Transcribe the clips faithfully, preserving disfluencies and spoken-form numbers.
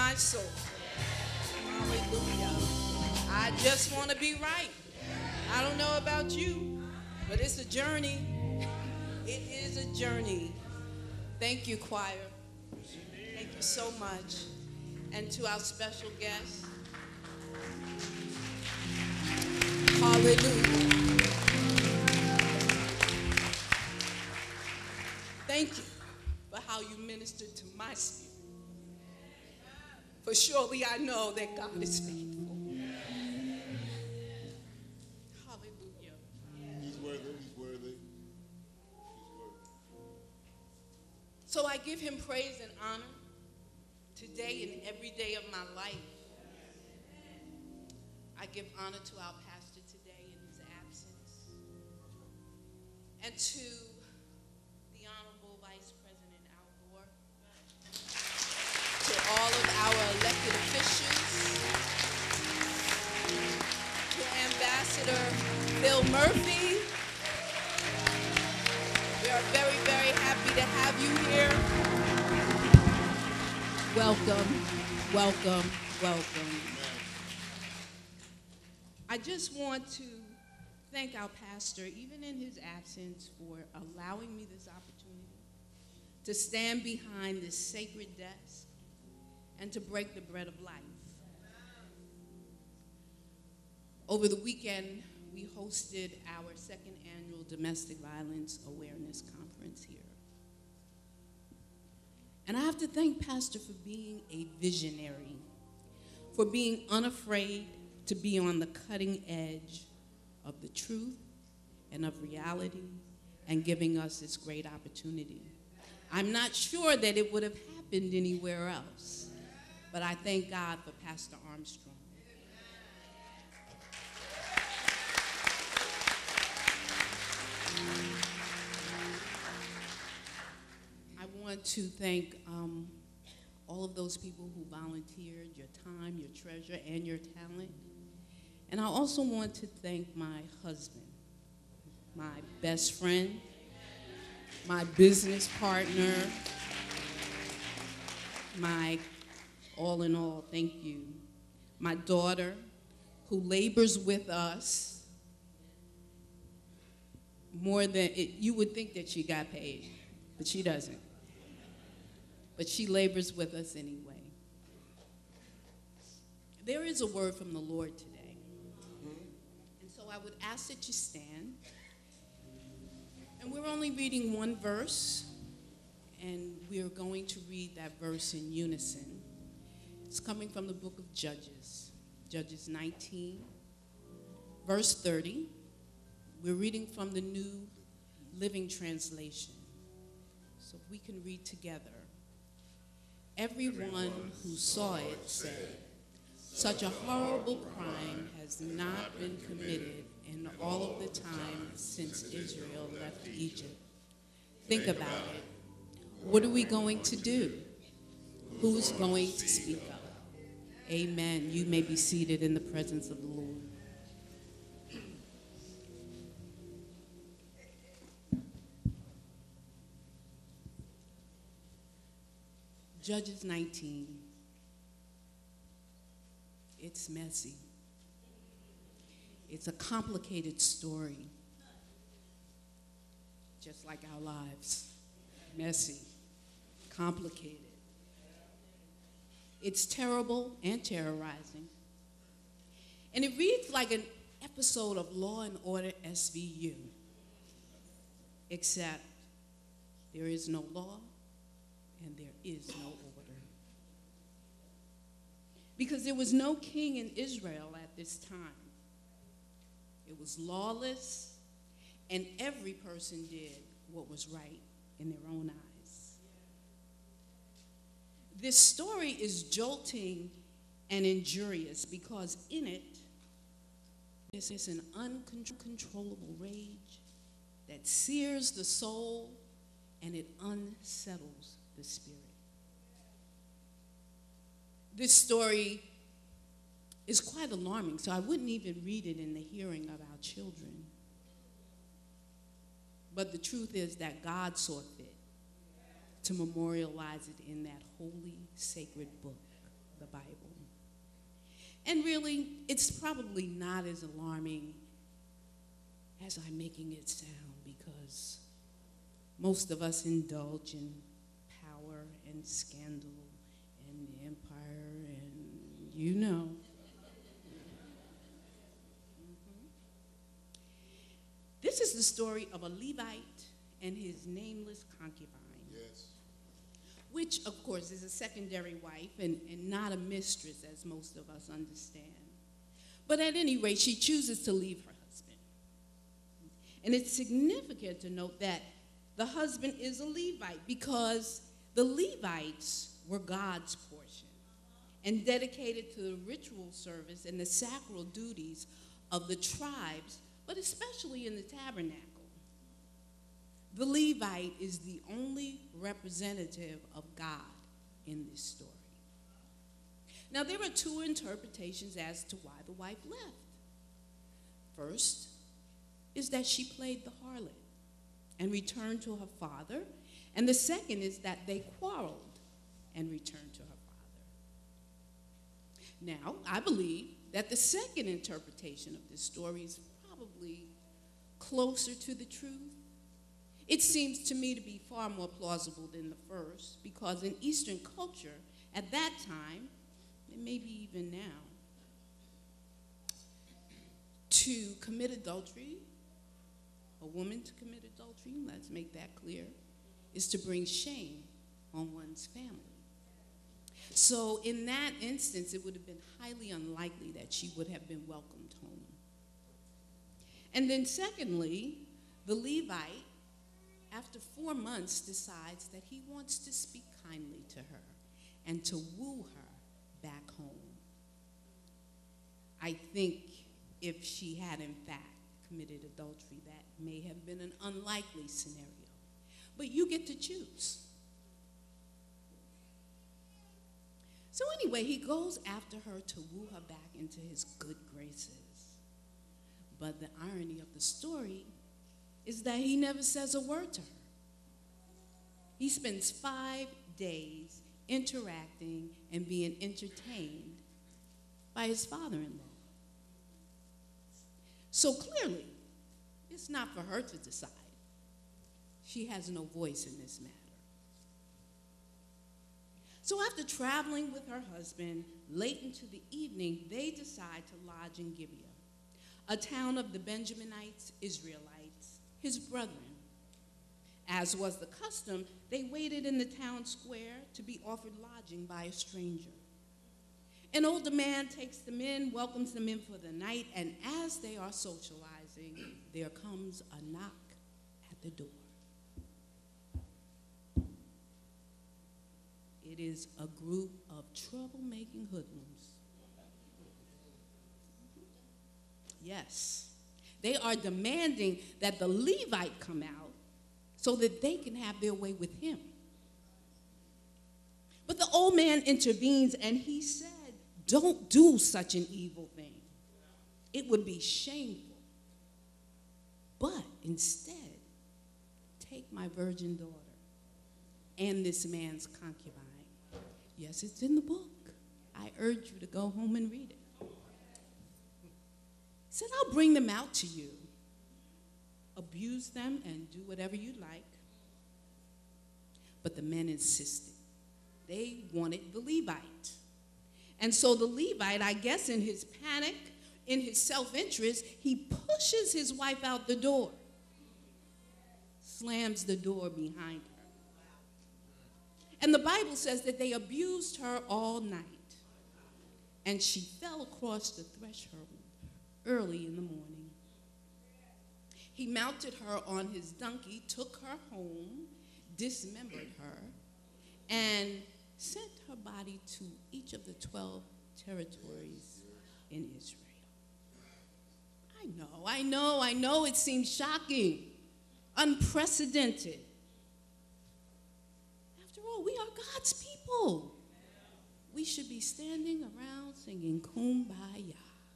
my soul. Hallelujah. I just want to be right. I don't know about you, but it's a journey. It is a journey. Thank you, choir. Thank you so much. And to our special guests, hallelujah. Thank you for how you ministered to my spirit. For surely I know that God is faithful. Hallelujah. He's worthy, he's worthy. He's worthy. So I give him praise and honor today and every day of my life. I give honor to our pastor today in his absence. And to the Honorable Vice President Al Gore. To all of our elected officials. To Ambassador Bill Murphy. We are very, very happy to have you here. Welcome, welcome, welcome. I just want to thank our pastor, even in his absence, for allowing me this opportunity to stand behind this sacred desk and to break the bread of life. Over the weekend, we hosted our second annual Domestic Violence Awareness Conference here. And I have to thank Pastor for being a visionary, for being unafraid to be on the cutting edge of the truth and of reality and giving us this great opportunity. I'm not sure that it would have happened anywhere else, but I thank God for Pastor Armstrong. I want to thank um, all of those people who volunteered your time, your treasure, and your talent. And I also want to thank my husband, my best friend, my business partner, my all in all, thank you. My daughter, who labors with us more than, it, you would think that she got paid, but she doesn't. But she labors with us anyway. There is a word from the Lord today. And so I would ask that you stand. And we're only reading one verse, and we're going to read that verse in unison. It's coming from the book of Judges, Judges nineteen, verse thirty. We're reading from the New Living Translation. So if we can read together. Everyone who saw it said, "Such a horrible crime has not been committed in all of the time since Israel left Egypt. Think about it. What are we going to do? Who's going to speak up?" Amen. You may be seated in the presence of the Lord. Judges nineteen. It's messy. It's a complicated story, just like our lives. Messy, complicated. It's terrible and terrorizing. And it reads like an episode of Law and Order S V U, except there is no law and there is no order. Because there was no king in Israel at this time. It was lawless, and every person did what was right in their own eyes. This story is jolting and injurious because in it, there's an uncontrollable rage that sears the soul and it unsettles the spirit. This story is quite alarming, so I wouldn't even read it in the hearing of our children. But the truth is that God saw fit to memorialize it in that holy, sacred book. the Bible. And really, it's probably not as alarming as I'm making it sound, because most of us indulge in power and scandal and empire, and you know. Mm-hmm. This is the story of a Levite and his nameless concubine. Yes. Which, of course, is a secondary wife and, and not a mistress, as most of us understand. But at any rate, she chooses to leave her husband. And it's significant to note that the husband is a Levite, because the Levites were God's portion and dedicated to the ritual service and the sacral duties of the tribes, but especially in the tabernacle. The Levite is the only representative of God in this story. Now, there are two interpretations as to why the wife left. First is that she played the harlot and returned to her father, and the second is that they quarreled and returned to her father. Now, I believe that the second interpretation of this story is probably closer to the truth. It seems to me to be far more plausible than the first, because in Eastern culture, at that time, and maybe even now, to commit adultery, a woman to commit adultery, let's make that clear, is to bring shame on one's family. So in that instance, it would have been highly unlikely that she would have been welcomed home. And then secondly, the Levite, after four months, decides that he wants to speak kindly to her and to woo her back home. I think if she had, in fact, committed adultery, that may have been an unlikely scenario. But you get to choose. So anyway, he goes after her to woo her back into his good graces. But the irony of the story is that he never says a word to her. He spends five days interacting and being entertained by his father-in-law. So clearly, it's not for her to decide. She has no voice in this matter. So after traveling with her husband, late into the evening, they decide to lodge in Gibeah, a town of the Benjaminites, Israelites, his brethren. As was the custom, they waited in the town square to be offered lodging by a stranger. An older man takes them in, welcomes them in for the night, and as they are socializing, there comes a knock at the door. It is a group of troublemaking hoodlums. Yes, they are demanding that the Levite come out so that they can have their way with him. But the old man intervenes and he said, "Don't do such an evil thing. It would be shameful. But instead, take my virgin daughter and this man's concubine." Yes, it's in the book. I urge you to go home and read it. He said, "I'll bring them out to you. Abuse them and do whatever you like." But the men insisted. They wanted the Levite. And so the Levite, I guess in his panic, in his self-interest, he pushes his wife out the door, slams the door behind her. And the Bible says that they abused her all night, and she fell across the threshold early in the morning. He mounted her on his donkey, took her home, dismembered her, and sent her body to each of the twelve territories in Israel. I know, I know, I know it seems shocking, unprecedented. After all, we are God's people. We should be standing around singing Kumbaya.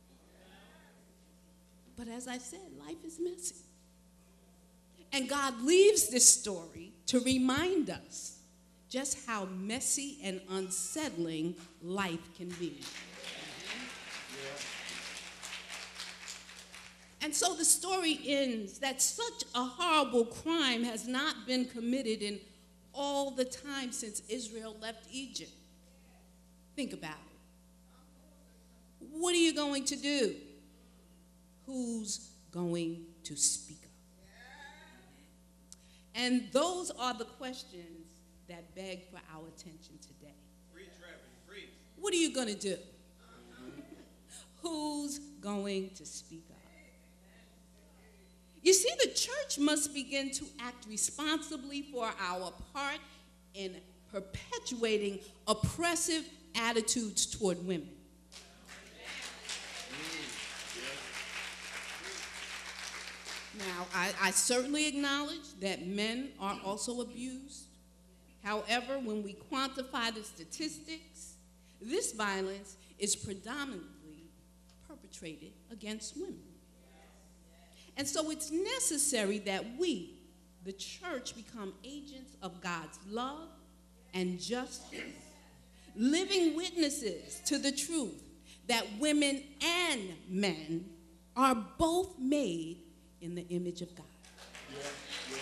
But as I said, life is messy. And God leaves this story to remind us just how messy and unsettling life can be. And so the story ends that such a horrible crime has not been committed in all the time since Israel left Egypt. Think about it. What are you going to do? Who's going to speak up? And those are the questions that beg for our attention today. Preach, Reverend, preach. What are you going to do? Who's going to speak up? You see, the church must begin to act responsibly for our part in perpetuating oppressive attitudes toward women. Now, I, I certainly acknowledge that men are also abused. However, when we quantify the statistics, this violence is predominantly perpetrated against women. And so it's necessary that we, the church, become agents of God's love and justice, living witnesses to the truth that women and men are both made in the image of God. Yeah, yeah,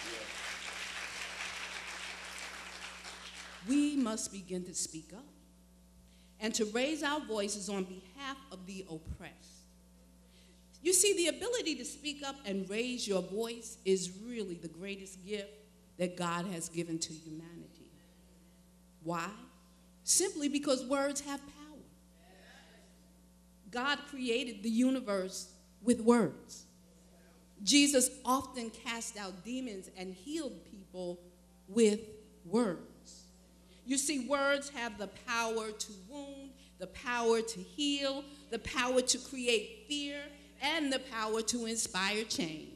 yeah. We must begin to speak up and to raise our voices on behalf of the oppressed. You see, the ability to speak up and raise your voice is really the greatest gift that God has given to humanity. Why? Simply because words have power. God created the universe with words. Jesus often cast out demons and healed people with words. You see, words have the power to wound, the power to heal, the power to create fear, and the power to inspire change.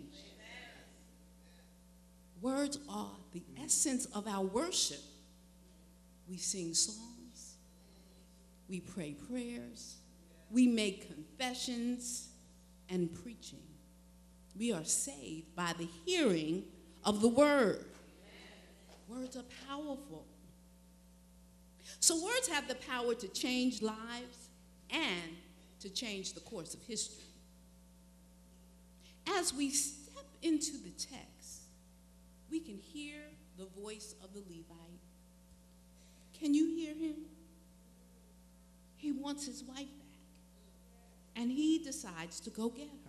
Words are the essence of our worship. We sing songs, we pray prayers, we make confessions and preaching. We are saved by the hearing of the word. Words are powerful. So words have the power to change lives and to change the course of history. As we step into the text, we can hear the voice of the Levite. Can you hear him? He wants his wife back, and he decides to go get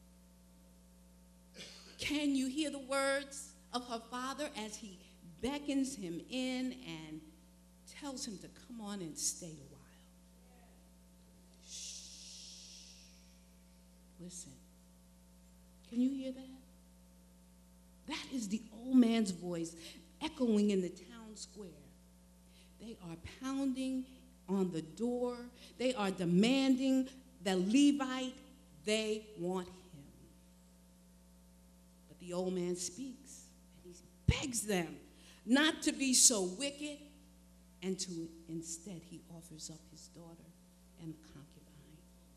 her. Can you hear the words of her father as he beckons him in and tells him to come on and stay a while? Shh. Listen. Can you hear that? That is the old man's voice echoing in the town square. They are pounding on the door. They are demanding the Levite. They want him. But the old man speaks, and he begs them not to be so wicked, and to instead he offers up his daughter and the concubine.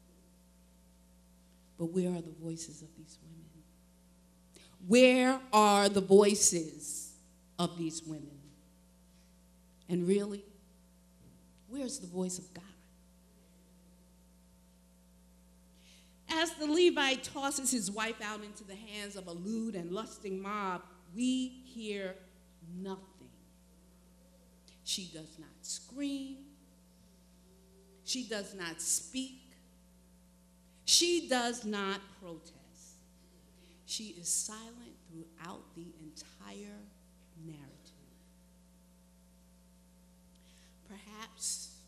But where are the voices of these women? Where are the voices of these women? And really, where's the voice of God? As the Levite tosses his wife out into the hands of a lewd and lusting mob, we hear nothing. She does not scream. She does not speak. She does not protest. She is silent throughout the entire narrative. Perhaps,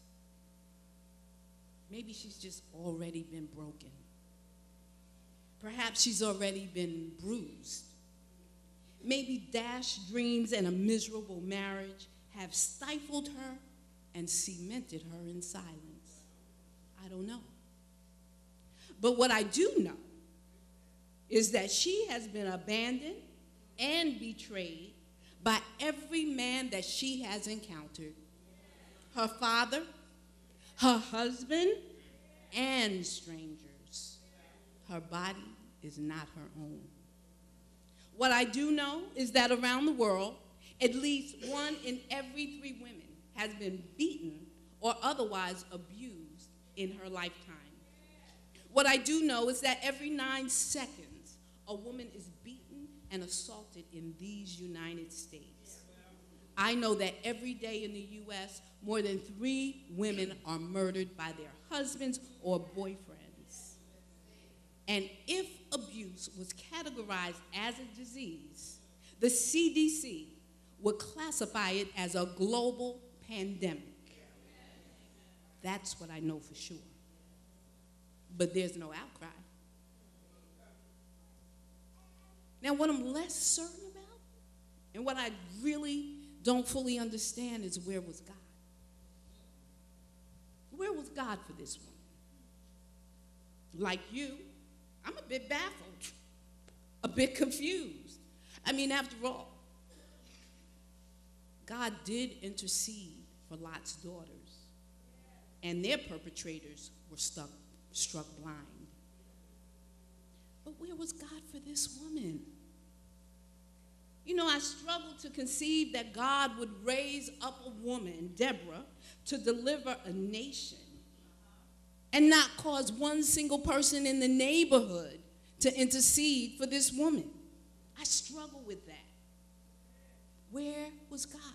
maybe she's just already been broken. Perhaps she's already been bruised. Maybe dashed dreams and a miserable marriage have stifled her and cemented her in silence. I don't know. But what I do know is that she has been abandoned and betrayed by every man that she has encountered. Her father, her husband, and strangers. Her body is not her own. What I do know is that around the world, At least one in every three women has been beaten or otherwise abused in her lifetime. What I do know is that every nine seconds, a woman is beaten and assaulted in these United States. I know that every day in the U S, more than three women are murdered by their husbands or boyfriends. And if abuse was categorized as a disease, the C D C would classify it as a global pandemic. That's what I know for sure. But there's no outcry. Now, what I'm less certain about, and what I really don't fully understand, is where was God? Where was God for this woman? Like you, I'm a bit baffled, a bit confused. I mean, after all, God did intercede for Lot's daughters, and their perpetrators were stuck, struck blind. But where was God for this woman? You know, I struggled to conceive that God would raise up a woman, Deborah, to deliver a nation and not cause one single person in the neighborhood to intercede for this woman. I struggle with that. Where was God?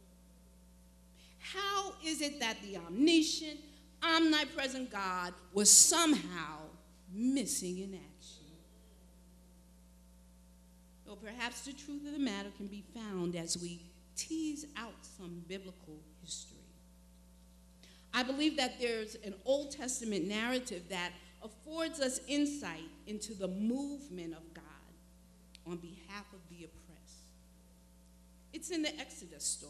How is it that the omniscient, omnipresent God was somehow missing in action? Well, perhaps the truth of the matter can be found as we tease out some biblical history. I believe that there's an Old Testament narrative that affords us insight into the movement of God on behalf of the oppressed. It's in the Exodus story.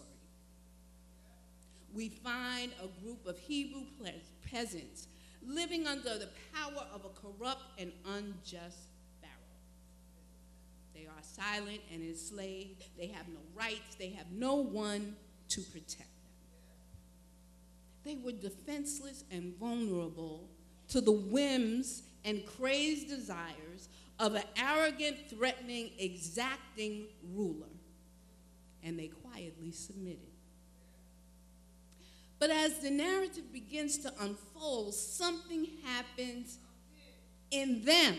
We find a group of Hebrew peasants living under the power of a corrupt and unjust Pharaoh. They are silent and enslaved. They have no rights. They have no one to protect them. They were defenseless and vulnerable to the whims and crazed desires of an arrogant, threatening, exacting ruler. And they quietly submitted. But as the narrative begins to unfold, something happens in them.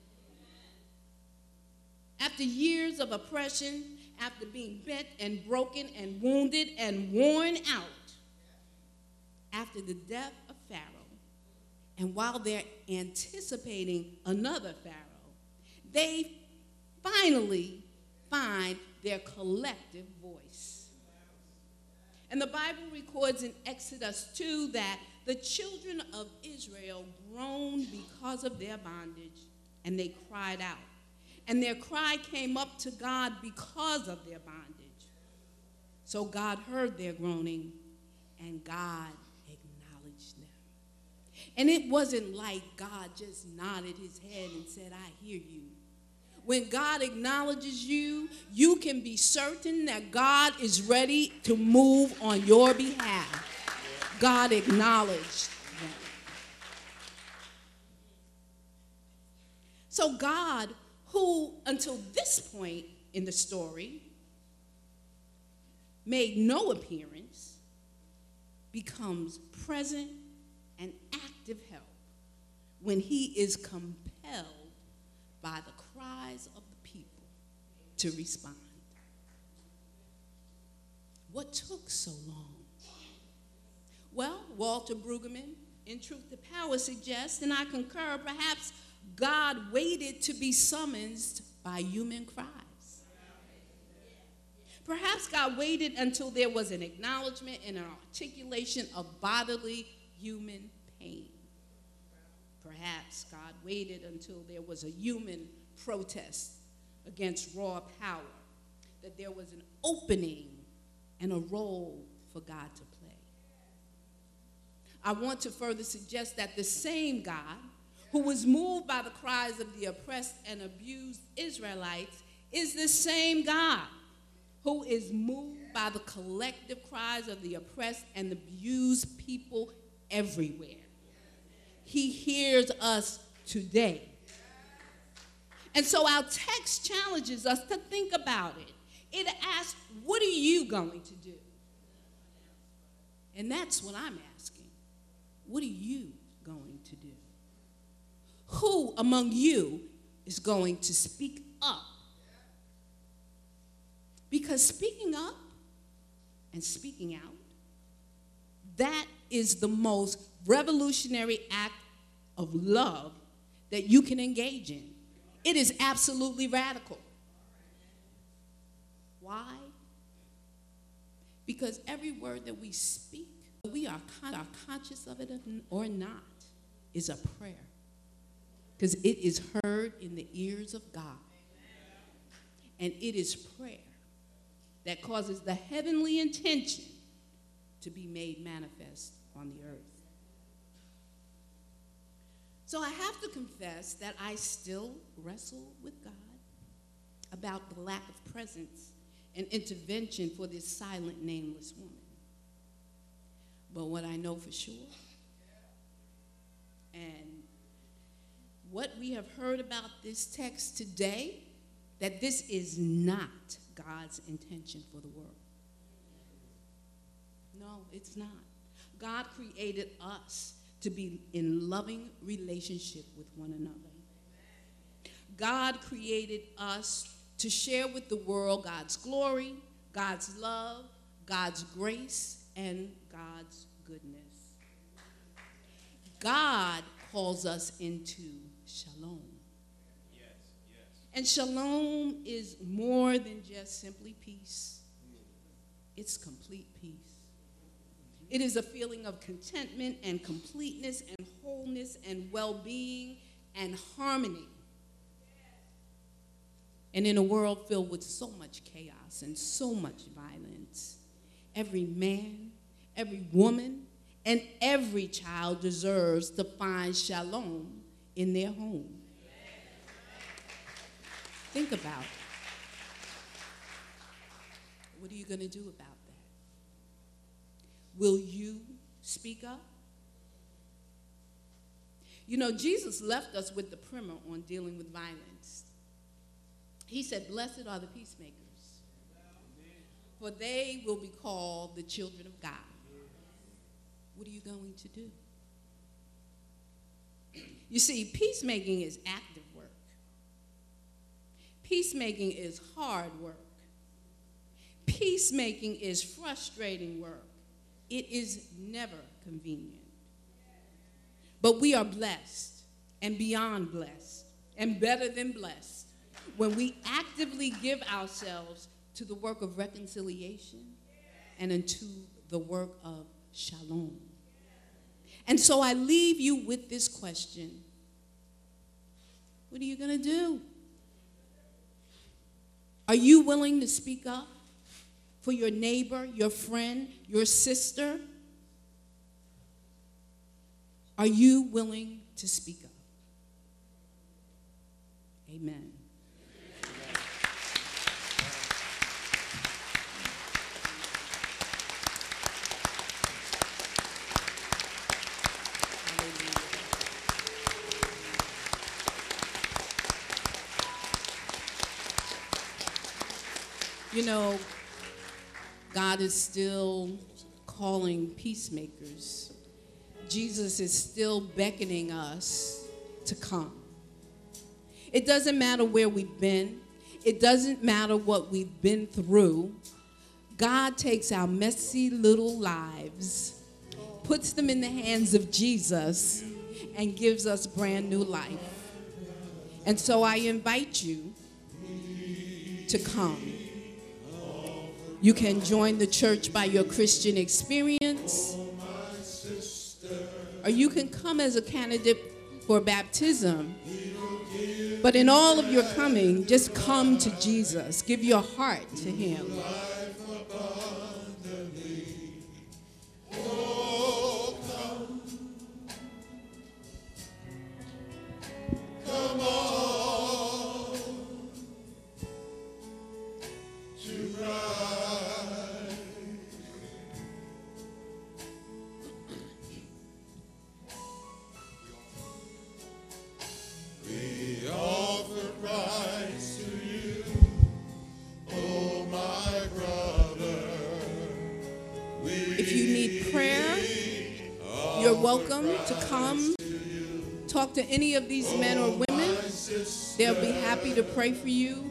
After years of oppression, after being bent and broken and wounded and worn out, after the death of Pharaoh, and while they're anticipating another Pharaoh, they finally find their collective voice. And the Bible records in Exodus two that the children of Israel groaned because of their bondage, and they cried out. And their cry came up to God because of their bondage. So God heard their groaning, and God acknowledged them. And it wasn't like God just nodded his head and said, I hear you. When God acknowledges you, you can be certain that God is ready to move on your behalf. God acknowledged them. So God, who until this point in the story made no appearance, becomes present and active help when he is compelled by the cries of the people to respond. What took so long? Well, Walter Brueggemann, in Truth to Power, suggests, and I concur, perhaps God waited to be summoned by human cries. Perhaps God waited until there was an acknowledgement and an articulation of bodily human pain. Perhaps God waited until there was a human protest against raw power, that there was an opening and a role for God to play. I want to further suggest that the same God who was moved by the cries of the oppressed and abused Israelites is the same God who is moved by the collective cries of the oppressed and abused people everywhere. He hears us today. And so our text challenges us to think about it. It asks, what are you going to do? And that's what I'm asking. What are you going to do? Who among you is going to speak up? Because speaking up and speaking out, that is the most revolutionary act of love that you can engage in. It is absolutely radical. Why? Because every word that we speak, we are, con- are conscious of it or not, is a prayer. Because it is heard in the ears of God. And it is prayer that causes the heavenly intention to be made manifest on the earth. So I have to confess that I still wrestle with God about the lack of presence and intervention for this silent, nameless woman. But what I know for sure, and what we have heard about this text today, that this is not God's intention for the world. No, it's not. God created us to be in loving relationship with one another. God created us to share with the world God's glory, God's love, God's grace, and God's goodness. God calls us into shalom. Yes, yes. And shalom is more than just simply peace. It's complete peace. It is a feeling of contentment and completeness and wholeness and well-being and harmony. And in a world filled with so much chaos and so much violence, every man, every woman, and every child deserves to find shalom in their home. Think about it. What are you going to do about that? Will you speak up? You know, Jesus left us with the primer on dealing with violence. He said, blessed are the peacemakers, for they will be called the children of God. What are you going to do? You see, peacemaking is active work. Peacemaking is hard work. Peacemaking is frustrating work. It is never convenient. But we are blessed and beyond blessed and better than blessed when we actively give ourselves to the work of reconciliation and into the work of shalom. And so I leave you with this question. What are you going to do? Are you willing to speak up for your neighbor, your friend, your sister? Are you willing to speak up? Amen. You know, God is still calling peacemakers. Jesus is still beckoning us to come. It doesn't matter where we've been. It doesn't matter what we've been through. God takes our messy little lives, puts them in the hands of Jesus, and gives us brand new life. And so I invite you to come. You can join the church by your Christian experience, or you can come as a candidate for baptism. But in all of your coming, just come to Jesus. Give your heart to him. We offer Christ to you, oh my welcome to come talk to any of these men or women. They'll be happy to pray for you.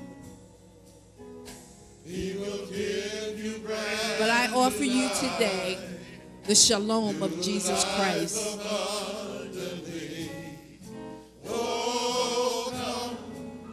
But I offer you today the shalom of Jesus Christ.